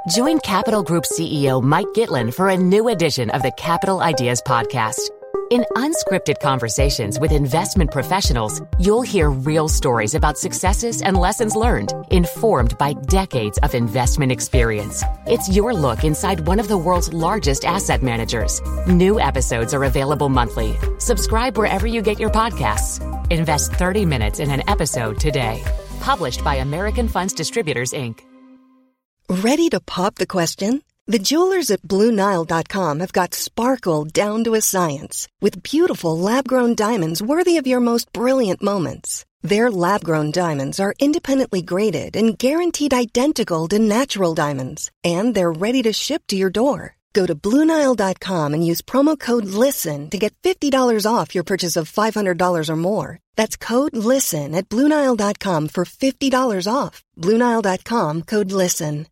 Join Capital Group CEO Mike Gitlin for a new edition of the Capital Ideas Podcast. In unscripted conversations with investment professionals, you'll hear real stories about successes and lessons learned, informed by decades of investment experience. It's your look inside one of the world's largest asset managers. New episodes are available monthly. Subscribe wherever you get your podcasts. Invest 30 minutes in an episode today. Published by American Funds Distributors, Inc. Ready to pop the question? The jewelers at BlueNile.com have got sparkle down to a science with beautiful lab-grown diamonds worthy of your most brilliant moments. Their lab-grown diamonds are independently graded and guaranteed identical to natural diamonds, and they're ready to ship to your door. Go to BlueNile.com and use promo code LISTEN to get $50 off your purchase of $500 or more. That's code LISTEN at BlueNile.com for $50 off. BlueNile.com, code LISTEN.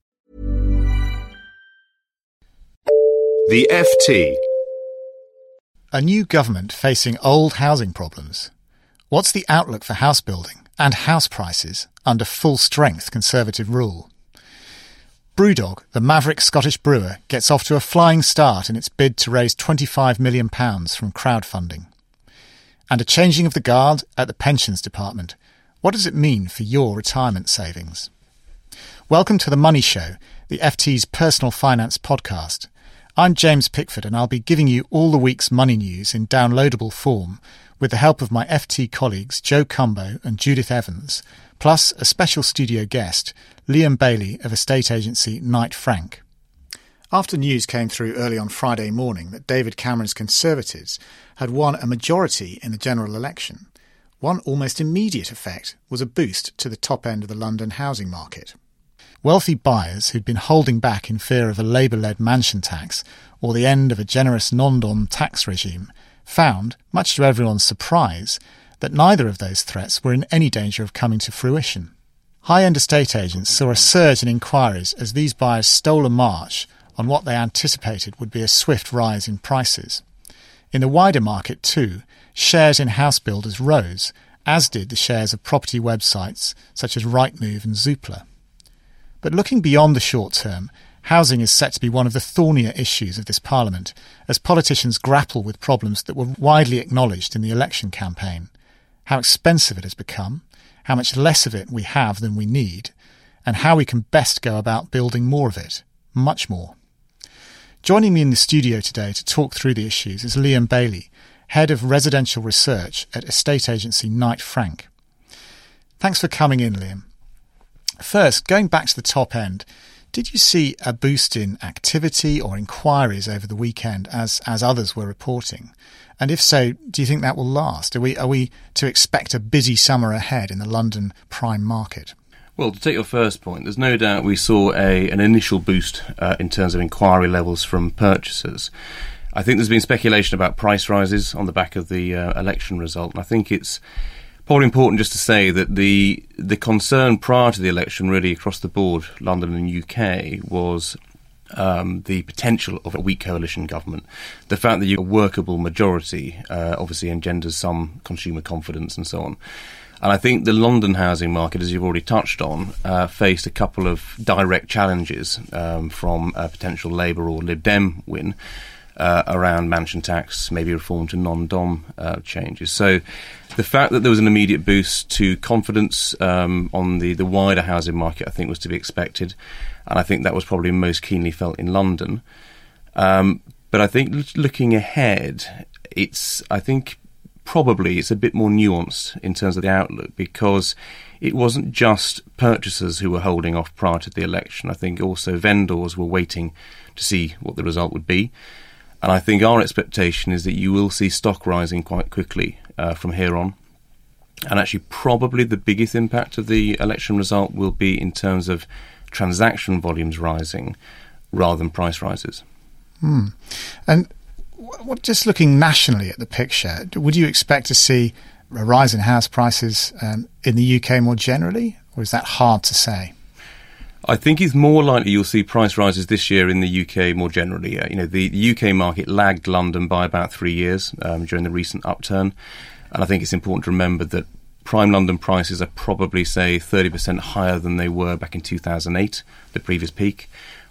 The FT. A new government facing old housing problems. What's the outlook for house building and house prices under full-strength Conservative rule? Brewdog, the maverick Scottish brewer, gets off to a flying start in its bid to raise £25 million from crowdfunding. And a changing of the guard at the Pensions Department. What does it mean for your retirement savings? Welcome to The Money Show, the FT's personal finance podcast. I'm James Pickford, and I'll be giving you all the week's money news in downloadable form with the help of my FT colleagues Joe Cumbo and Judith Evans, plus a special studio guest, Liam Bailey of estate agency Knight Frank. After news came through early on Friday morning that David Cameron's Conservatives had won a majority in the general election, one almost immediate effect was a boost to the top end of the London housing market. Wealthy buyers who'd been holding back in fear of a Labour-led mansion tax or the end of a generous non-dom tax regime found, much to everyone's surprise, that neither of those threats were in any danger of coming to fruition. High-end estate agents saw a surge in inquiries as these buyers stole a march on what they anticipated would be a swift rise in prices. In the wider market too, shares in house builders rose, as did the shares of property websites such as Rightmove and Zoopla. But looking beyond the short term, housing is set to be one of the thornier issues of this Parliament as politicians grapple with problems that were widely acknowledged in the election campaign. How expensive it has become, how much less of it we have than we need, and how we can best go about building more of it, much more. Joining me in the studio today to talk through the issues is Liam Bailey, Head of Residential Research at estate agency Knight Frank. Thanks for coming in, Liam. First, going back to the top end, did you see a boost in activity or inquiries over the weekend as others were reporting? And if so, do you think that will last? Are we to expect a busy summer ahead in the London prime market? Well, to take your first point, there's no doubt we saw an initial boost in terms of inquiry levels from purchasers. I think there's been speculation about price rises on the back of the election result, and I think it's probably important just to say that the concern prior to the election, really across the board, London and UK, was the potential of a weak coalition government. The fact that you have a workable majority obviously engenders some consumer confidence and so on. And I think the London housing market, as you've already touched on, faced a couple of direct challenges from a potential Labour or Lib Dem win around mansion tax, maybe reform to non-dom changes. So the fact that there was an immediate boost to confidence on the wider housing market, I think, was to be expected. And I think that was probably most keenly felt in London. But I think looking ahead, probably it's a bit more nuanced in terms of the outlook, because it wasn't just purchasers who were holding off prior to the election. I think also vendors were waiting to see what the result would be. And I think our expectation is that you will see stock rising quite quickly from here on. And actually probably the biggest impact of the election result will be in terms of transaction volumes rising rather than price rises. And just looking nationally at the picture, would you expect to see a rise in house prices in the UK more generally, or is that hard to say? I think it's more likely you'll see price rises this year in the UK more generally. The UK market lagged London by about 3 years during the recent upturn. And I think it's important to remember that prime London prices are probably, say, 30% higher than they were back in 2008, the previous peak,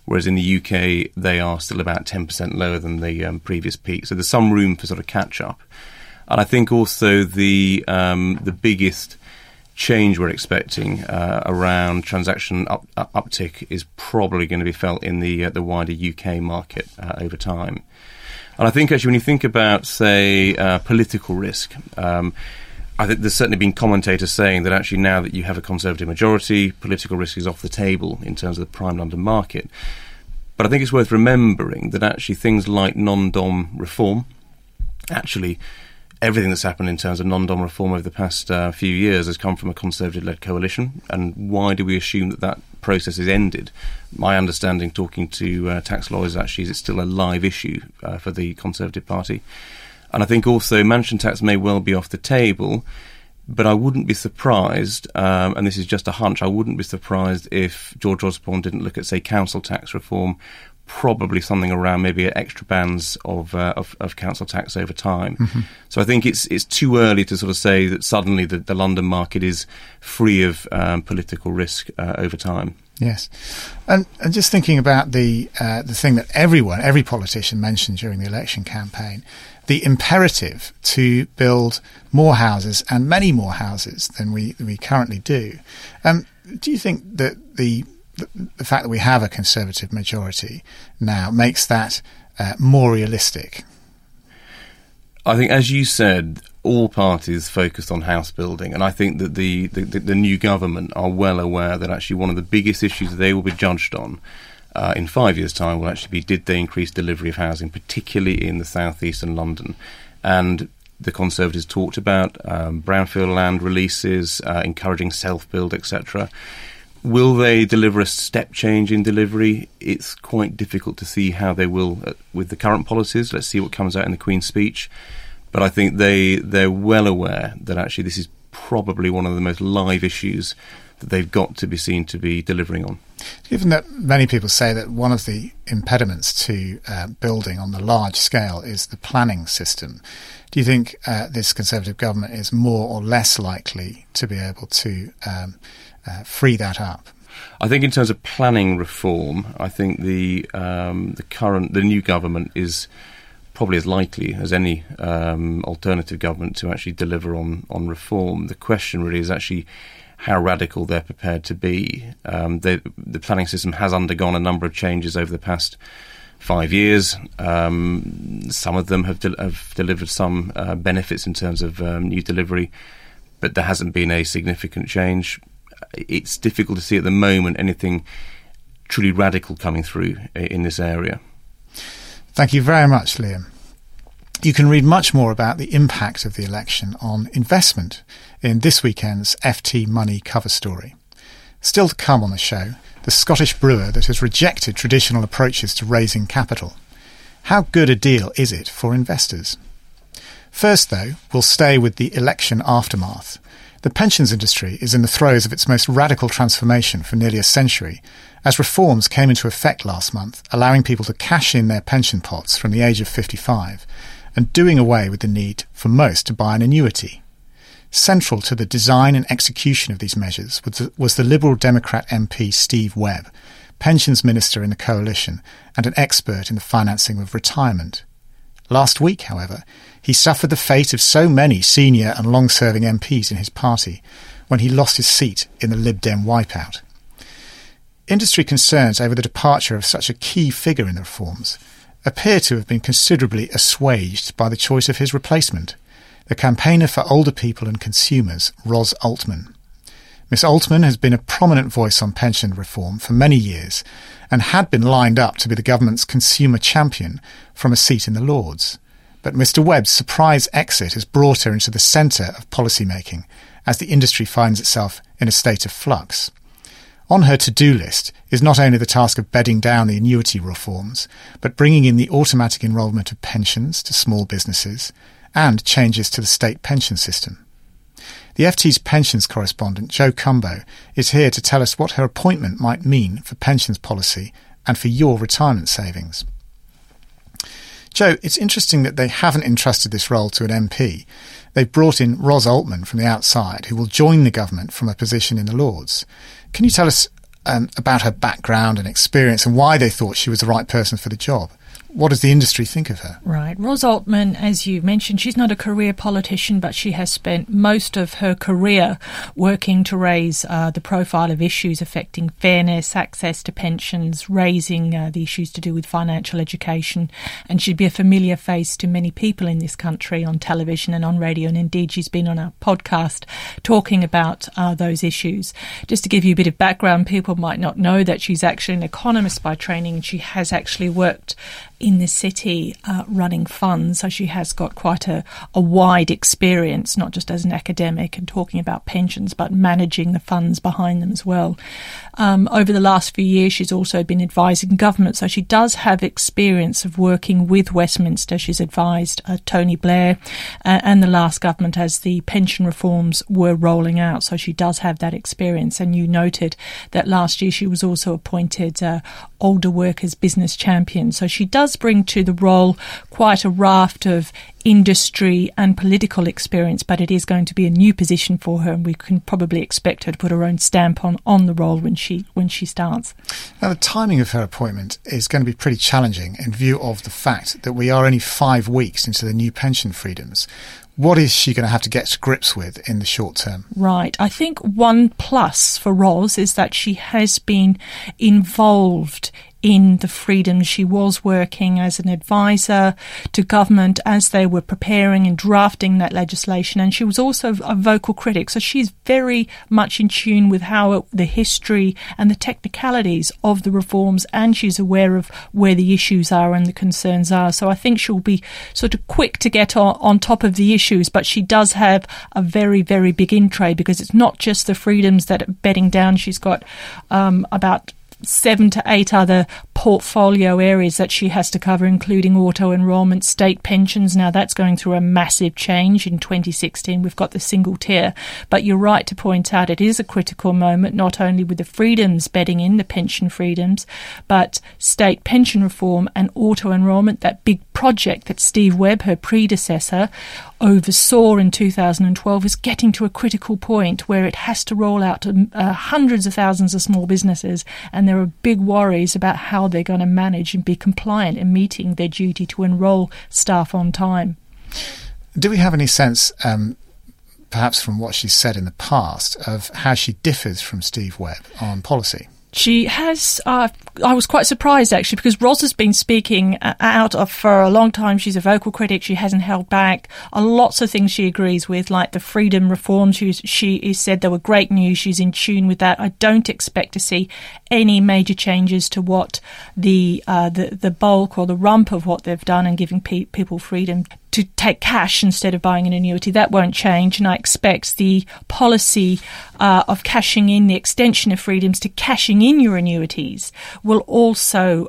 whereas in the UK they are still about 10% lower than the previous peak. So there's some room for sort of catch-up. And I think also the biggest change we're expecting around transaction uptick is probably going to be felt in the wider UK market over time. And I think actually when you think about, say, political risk, I think there's certainly been commentators saying that actually now that you have a Conservative majority, political risk is off the table in terms of the prime London market. But I think it's worth remembering that actually things like non-dom reform, actually everything that's happened in terms of non-dom reform over the past few years has come from a Conservative-led coalition. And why do we assume that process is ended? My understanding, talking to tax lawyers, actually, is it's still a live issue for the Conservative Party. And I think also mansion tax may well be off the table, but I wouldn't be surprised, and this is just a hunch, I wouldn't be surprised if George Osborne didn't look at, say, council tax reform, probably something around maybe extra bands of council tax over time. Mm-hmm. So I think it's too early to sort of say that suddenly the London market is free of political risk over time. Yes. And just thinking about the thing that every politician mentioned during the election campaign, the imperative to build more houses and many more houses than we currently do. Do you think that the fact that we have a Conservative majority now makes that more realistic? I think, as you said, all parties focused on house building, and I think that the new government are well aware that actually one of the biggest issues that they will be judged on in 5 years' time will actually be, did they increase delivery of housing, particularly in the South East and London? And the Conservatives talked about brownfield land releases, encouraging self-build, etc. Will they deliver a step change in delivery? It's quite difficult to see how they will with the current policies. Let's see what comes out in the Queen's speech. But I think they're well aware that actually this is probably one of the most live issues that they've got to be seen to be delivering on. Given that many people say that one of the impediments to building on the large scale is the planning system, do you think this Conservative government is more or less likely to be able to free that up? I think in terms of planning reform, I think the new government is probably as likely as any alternative government to actually deliver on reform. The question really is actually how radical they're prepared to be. The planning system has undergone a number of changes over the past 5 years. Some of them have delivered some benefits in terms of new delivery, but there hasn't been a significant change. It's difficult to see at the moment anything truly radical coming through in this area. Thank you very much, Liam. You can read much more about the impact of the election on investment in this weekend's FT Money cover story. Still to come on the show, the Scottish brewer that has rejected traditional approaches to raising capital. How good a deal is it for investors? First, though, we'll stay with the election aftermath. The pensions industry is in the throes of its most radical transformation for nearly a century, as reforms came into effect last month, allowing people to cash in their pension pots from the age of 55, and doing away with the need for most to buy an annuity. Central to the design and execution of these measures was the Liberal Democrat MP Steve Webb, pensions minister in the coalition and an expert in the financing of retirement. Last week, however, he suffered the fate of so many senior and long-serving MPs in his party when he lost his seat in the Lib Dem wipeout. Industry concerns over the departure of such a key figure in the reforms appear to have been considerably assuaged by the choice of his replacement, the campaigner for older people and consumers, Ros Altman. Miss Altman has been a prominent voice on pension reform for many years and had been lined up to be the government's consumer champion from a seat in the Lords. But Mr Webb's surprise exit has brought her into the centre of policymaking as the industry finds itself in a state of flux. On her to-do list is not only the task of bedding down the annuity reforms, but bringing in the automatic enrolment of pensions to small businesses and changes to the state pension system. The FT's pensions correspondent, Jo Cumbo, is here to tell us what her appointment might mean for pensions policy and for your retirement savings. Jo, it's interesting that they haven't entrusted this role to an MP. They've brought in Ros Altman from the outside, who will join the government from a position in the Lords. Can you tell us about her background and experience and why they thought she was the right person for the job. What does the industry think of her? Right. Ros Altman, as you mentioned, she's not a career politician, but she has spent most of her career working to raise the profile of issues affecting fairness, access to pensions, raising the issues to do with financial education. And she'd be a familiar face to many people in this country on television and on radio. And indeed, she's been on a podcast talking about those issues. Just to give you a bit of background, people might not know that she's actually an economist by training, and she has actually worked in the city running funds, so she has got quite a wide experience, not just as an academic and talking about pensions, but managing the funds behind them as well. Over the last few years, she's also been advising government, so she does have experience of working with Westminster. She's advised Tony Blair and the last government as the pension reforms were rolling out, so she does have that experience. And you noted that last year she was also appointed Older Workers Business Champion, so she does bring to the role quite a raft of industry and political experience, but it is going to be a new position for her, and we can probably expect her to put her own stamp on the role when she starts. Now, the timing of her appointment is going to be pretty challenging in view of the fact that we are only 5 weeks into the new pension freedoms. What is she going to have to get to grips with in the short term? Right. I think one plus for Ros is that she has been involved in the freedoms. She was working as an advisor to government as they were preparing and drafting that legislation, and she was also a vocal critic. So she's very much in tune with how the history and the technicalities of the reforms, and she's aware of where the issues are and the concerns are. So I think she'll be sort of quick to get on top of the issues, but she does have a very, very big in tray, because it's not just the freedoms that are bedding down. She's got about 7 to 8 other portfolio areas that she has to cover, including auto enrolment, state pensions. Now that's going through a massive change in 2016. We've got the single tier, but you're right to point out it is a critical moment, not only with the freedoms bedding in, the pension freedoms, but state pension reform and auto enrolment, that big project that Steve Webb, her predecessor, oversaw in 2012, is getting to a critical point where it has to roll out to hundreds of thousands of small businesses, and there are big worries about how they're going to manage and be compliant in meeting their duty to enrol staff on time. Do we have any sense, perhaps from what she's said in the past, of how she differs from Steve Webb on policy? She has, I was quite surprised actually, because Ros has been speaking out for a long time. She's a vocal critic. She hasn't held back. Lots of things she agrees with, like the freedom reforms. She said they were great news. She's in tune with that. I don't expect to see any major changes to what the bulk or the rump of what they've done and giving people freedom to take cash instead of buying an annuity. That won't change, and I expect the policy of cashing in, the extension of freedoms to cashing in your annuities, will also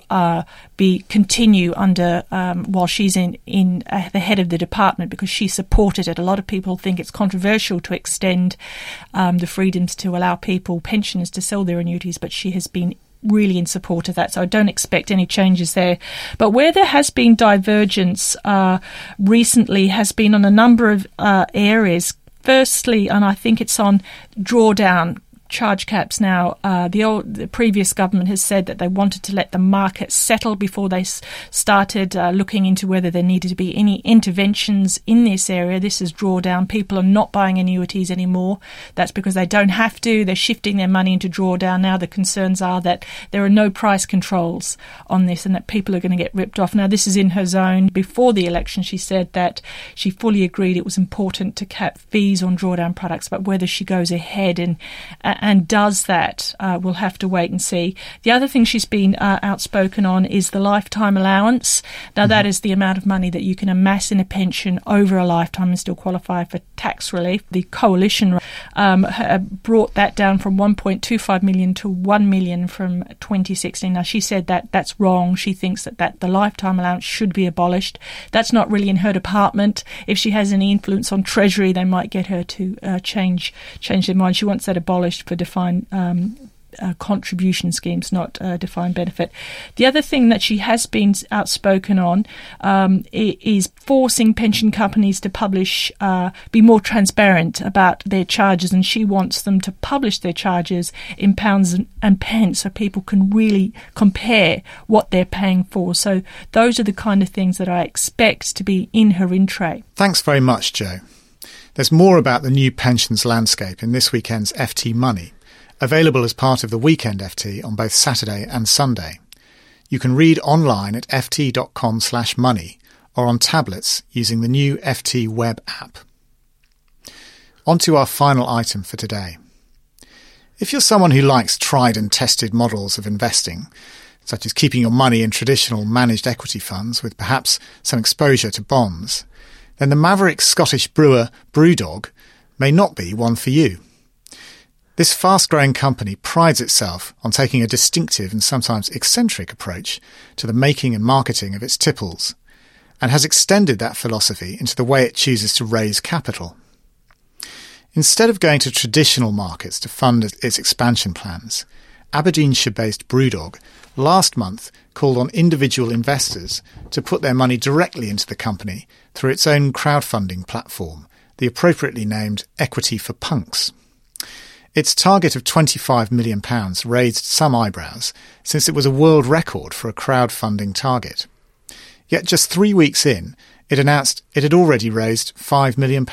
continue under while she's in the head of the department, because she supported it. A lot of people think it's controversial to extend the freedoms to allow pensioners to sell their annuities, but she has been really in support of that, so I don't expect any changes there. But where there has been divergence recently has been on a number of areas. Firstly, and I think it's on drawdown charge caps now. The previous government has said that they wanted to let the market settle before they started looking into whether there needed to be any interventions in this area. This is drawdown. People are not buying annuities anymore. That's because they don't have to. They're shifting their money into drawdown now. The concerns are that there are no price controls on this and that people are going to get ripped off. Now, this is in her zone. Before the election, she said that she fully agreed it was important to cap fees on drawdown products, but whether she goes ahead and does that, we'll have to wait and see. The other thing she's been outspoken on is the lifetime allowance. Now, that is the amount of money that you can amass in a pension over a lifetime and still qualify for tax relief. The coalition brought that down from 1.25 million to 1 million from 2016. Now, she said that that's wrong. She thinks that the lifetime allowance should be abolished. That's not really in her department. If she has any influence on Treasury, they might get her to change their mind. She wants that abolished for defined contribution schemes, not defined benefit. The other thing that she has been outspoken on is forcing pension companies to publish, be more transparent about their charges, and she wants them to publish their charges in pounds and pence so people can really compare what they're paying for. So those are the kind of things that I expect to be in her in-tray. Thanks very much, Jo. There's more about the new pensions landscape in this weekend's FT Money, available as part of the Weekend FT on both Saturday and Sunday. You can read online at ft.com/money or on tablets using the new FT web app. On to our final item for today. If you're someone who likes tried and tested models of investing, such as keeping your money in traditional managed equity funds with perhaps some exposure to bonds, then the maverick Scottish brewer BrewDog may not be one for you. This fast-growing company prides itself on taking a distinctive and sometimes eccentric approach to the making and marketing of its tipples, and has extended that philosophy into the way it chooses to raise capital. Instead of going to traditional markets to fund its expansion plans, Aberdeenshire-based BrewDog last month called on individual investors to put their money directly into the company through its own crowdfunding platform, the appropriately named Equity for Punks. Its target of £25 million raised some eyebrows, since it was a world record for a crowdfunding target. Yet just 3 weeks in, it announced it had already raised £5 million.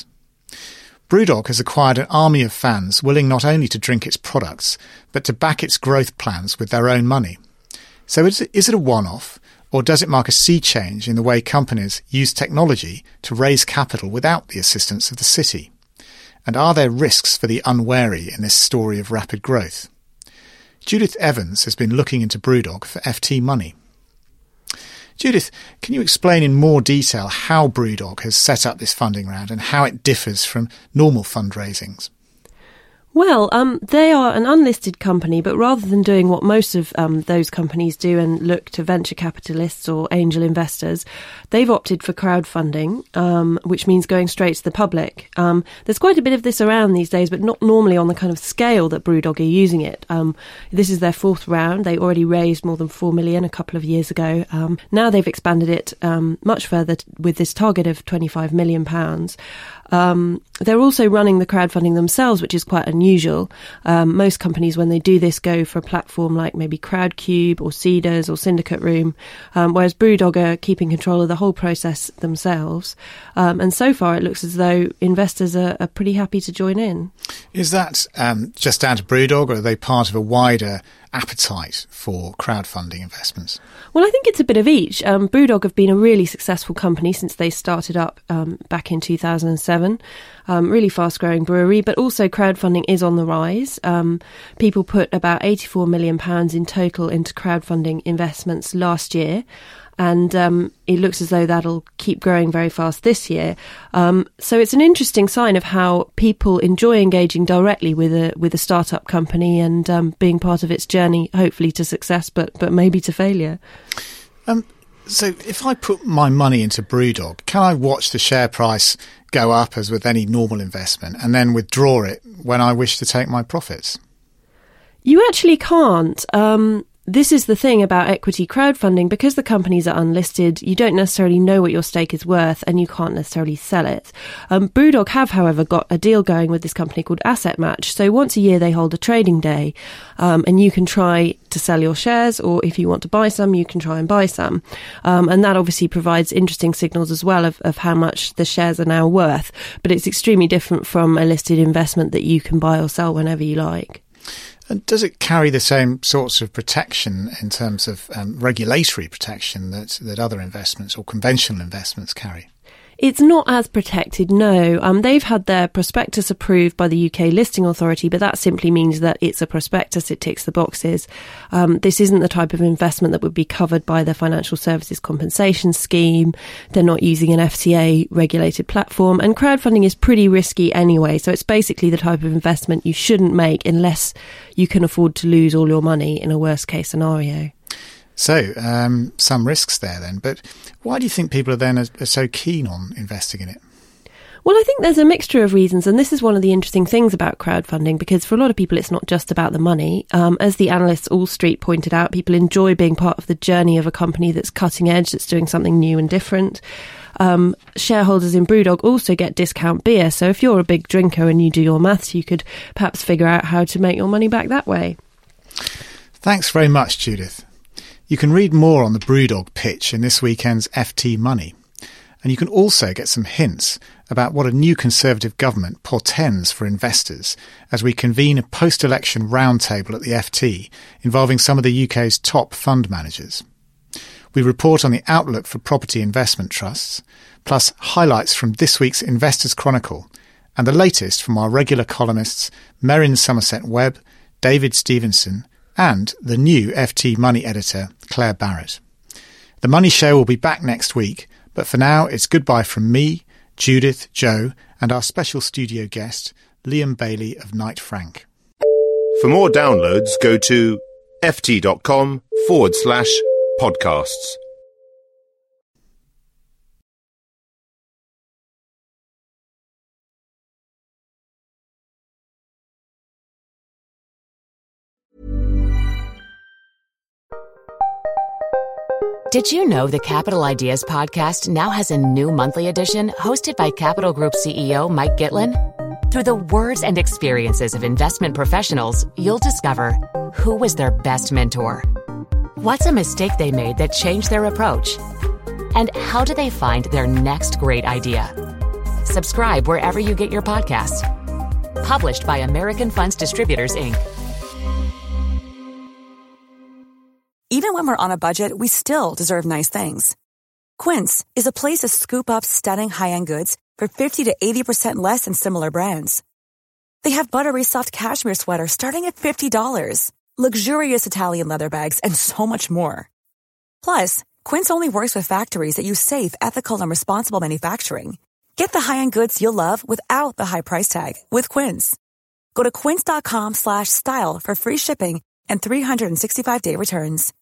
BrewDog has acquired an army of fans willing not only to drink its products, but to back its growth plans with their own money. So is it a one-off, or does it mark a sea change in the way companies use technology to raise capital without the assistance of the city? And are there risks for the unwary in this story of rapid growth? Judith Evans has been looking into BrewDog for FT Money. Judith, can you explain in more detail how BrewDog has set up this funding round and how it differs from normal fundraisings? Well, they are an unlisted company, but rather than doing what most of those companies do and look to venture capitalists or angel investors, they've opted for crowdfunding, which means going straight to the public. There's quite a bit of this around these days, but not normally on the kind of scale that BrewDog are using it. This is their fourth round. They already raised more than 4 million a couple of years ago. Now they've expanded it much further with this target of £25 million. They're also running the crowdfunding themselves, which is quite unusual. Most companies, when they do this, go for a platform like maybe Crowdcube or Seedrs or Syndicate Room, whereas BrewDog are keeping control of the whole process themselves. And so far, it looks as though investors are pretty happy to join in. Is that just down to BrewDog, or are they part of a wider appetite for crowdfunding investments? Well, I think it's a bit of each. BrewDog have been a really successful company since they started up back in 2007. Really fast-growing brewery, but also crowdfunding is on the rise. People put about £84 million in total into crowdfunding investments last year. And it looks as though that'll keep growing very fast this year. So it's an interesting sign of how people enjoy engaging directly with a startup company and being part of its journey, hopefully to success, but maybe to failure. So if I put my money into BrewDog, can I watch the share price go up as with any normal investment and then withdraw it when I wish to take my profits? You actually can't. This is the thing about equity crowdfunding. Because the companies are unlisted, you don't necessarily know what your stake is worth and you can't necessarily sell it. BrewDog have, however, got a deal going with this company called Asset Match. So once a year they hold a trading day and you can try to sell your shares, or if you want to buy some, you can try and buy some. And that obviously provides interesting signals as well of how much the shares are now worth. But it's extremely different from a listed investment that you can buy or sell whenever you like. And does it carry the same sorts of protection in terms of regulatory protection that other investments or conventional investments carry? It's not as protected, no. They've had their prospectus approved by the UK Listing Authority, but that simply means that it's a prospectus, it ticks the boxes. This isn't the type of investment that would be covered by the Financial Services Compensation Scheme. They're not using an FCA-regulated platform, and crowdfunding is pretty risky anyway, so it's basically the type of investment you shouldn't make unless you can afford to lose all your money in a worst-case scenario. So, some risks there then, but why do you think people are so keen on investing in it? Well, I think there's a mixture of reasons, and this is one of the interesting things about crowdfunding, because for a lot of people, it's not just about the money. As the analysts All Street pointed out, people enjoy being part of the journey of a company that's cutting edge, that's doing something new and different. Shareholders in Brewdog also get discount beer, so if you're a big drinker and you do your maths, you could perhaps figure out how to make your money back that way. Thanks very much, Judith. You can read more on the Brewdog pitch in this weekend's FT Money. And you can also get some hints about what a new Conservative government portends for investors as we convene a post-election roundtable at the FT involving some of the UK's top fund managers. We report on the outlook for property investment trusts, plus highlights from this week's Investors Chronicle and the latest from our regular columnists Merryn Somerset-Webb, David Stevenson and the new FT Money editor Claire Barrett. The Money Show will be back next week, but for now, it's goodbye from me, Judith, Joe, and our special studio guest, Liam Bailey of Knight Frank. For more downloads, go to ft.com/podcasts. Did you know the Capital Ideas podcast now has a new monthly edition hosted by Capital Group CEO Mike Gitlin? Through the words and experiences of investment professionals, you'll discover who was their best mentor, what's a mistake they made that changed their approach, and how do they find their next great idea. Subscribe wherever you get your podcasts. Published by American Funds Distributors, Inc. Even when we're on a budget, we still deserve nice things. Quince is a place to scoop up stunning high-end goods for 50 to 80% less than similar brands. They have buttery soft cashmere sweaters starting at $50, luxurious Italian leather bags, and so much more. Plus, Quince only works with factories that use safe, ethical, and responsible manufacturing. Get the high-end goods you'll love without the high price tag with Quince. Go to quince.com/style for free shipping and 365-day returns.